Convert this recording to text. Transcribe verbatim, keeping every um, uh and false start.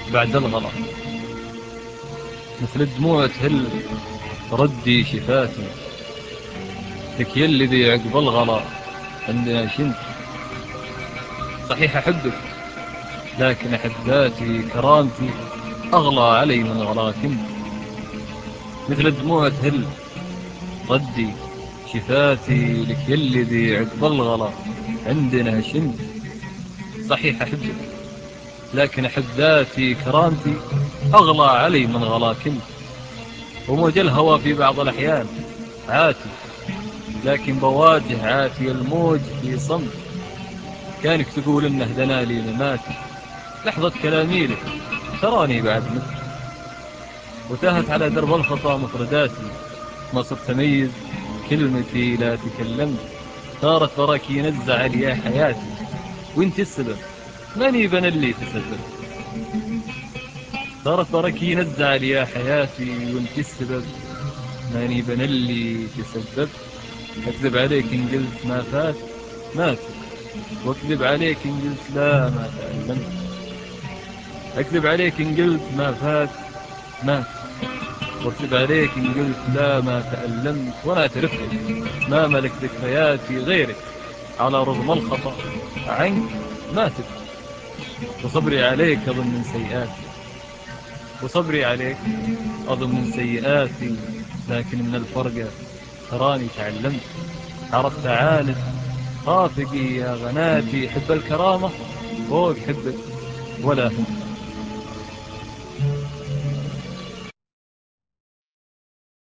بعد الغلا، مثل الدموع تهل ردي شفاتي لك يلي ذي عقب الغلا عندنا شنت. صحيح أحبك لكن أحب ذاتي كرامتي أغلى علي من غلاك انت. مثل الدموع تهل ردي شفاتي لك يلي ذي عقب الغلا عندنا شنت. صحيح أحبك لكن أحب ذاتي كرامتي أغلى علي من غلاك انت. وموج الهوى في بعض الأحيان عاتي، لكن بواجه عاتي الموج في صمت. كانك تقول إنه دنا لي مماتي، لحظة كلامي لك تراني بعد مت. وتاهت على درب الخطا مفرداتي، ما صرت أميز كلمتي لا تكلمت. صارت براكين الزعل يا حياتي وانت السبب، ماني بنا اللي تسبب. صارت براكين الزعل يا حياتي وانت السبب، ماني بنا اللي تسبب. أكذب عليك إن قلت ما فات مات، واكذب عليك إن قلت لا ما تألمت. أكذب عليك إن قلت ما فات مات، واكذب عليك إن قلت لا ما تألمت. وأنا أعترف لك ما ملك ذكرياتي غيرك، على رغم الخطأ عنك ما تبت. وصبري عليك أظن من سيئاتي، وصبري عليك أظن من سيئاتي، لكن من الفرقة تراني تعلمت. عرفت عاند رافقي يا غناتي، حب الكرامة فوق حبك ولا هم.